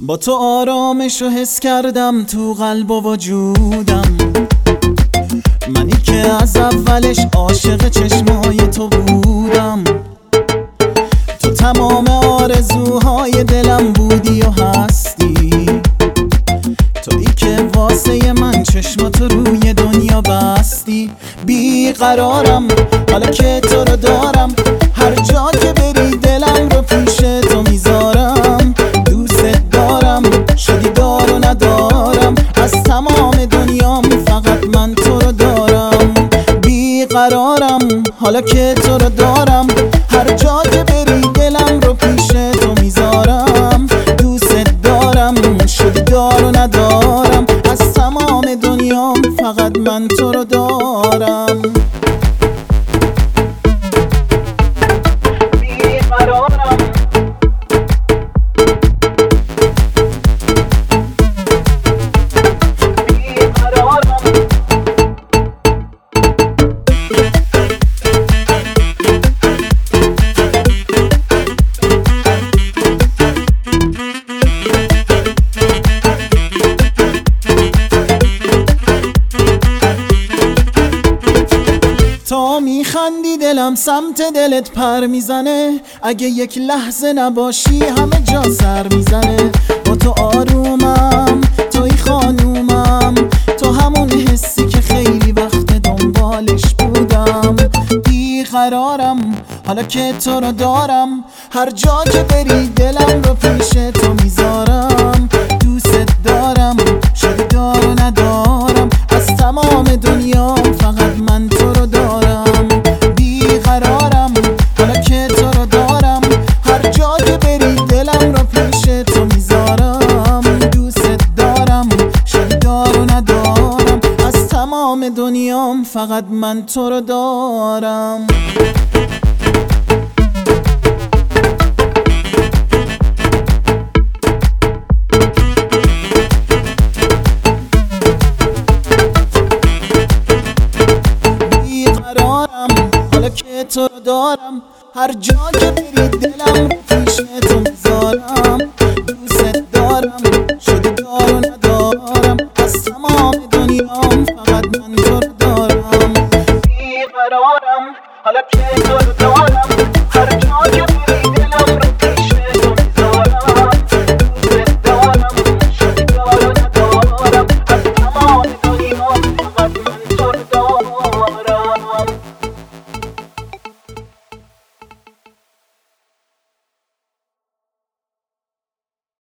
با تو آرامشو حس کردم تو قلب و وجودم، منی که از اولش عاشق چشمای تو بودم. تو تمام آرزوهای دلم بودی و هستی، تویی که واسه من چشماتو روی دنیا بستی. بیقرارم حالا که تو رو دارم، هر جا که بری دلم رو پیش تو میذارم. دوست دارم شدی دار و ندارم، از تمام دنیام فقط من تو رو دارم. بیقرارم حالا که تو رو دارم، هر جا که بری دلم رو پیش تو میذارم. دوست دارم شدی دار و ندارم، از تمام دنیام فقط من تو رو دارم. تا میخندی دلم سمت دلت پر میزنه، اگه یک لحظه نباشی همه جا سر میزنه. با تو آرومم، توی خانومم، تو همون حسی که خیلی وقت دنبالش بودم. بیقرارم حالا که تو رو دارم، هر جا که بری دلم رو پیش تو میذارم. دوست دارم شدی دار و ندارم، از تمام دنیا فقط من تو رو دارم. بیقرارم حالا که تو رو دارم، هر جا که بری دلم رو پیش تو میذارم. دوست دارم شدی دار و ندارم، از تمام دنیام فقط من تو رو دارم. حالا که تو رو دارم، هر جا که بری دلم رو پیش تو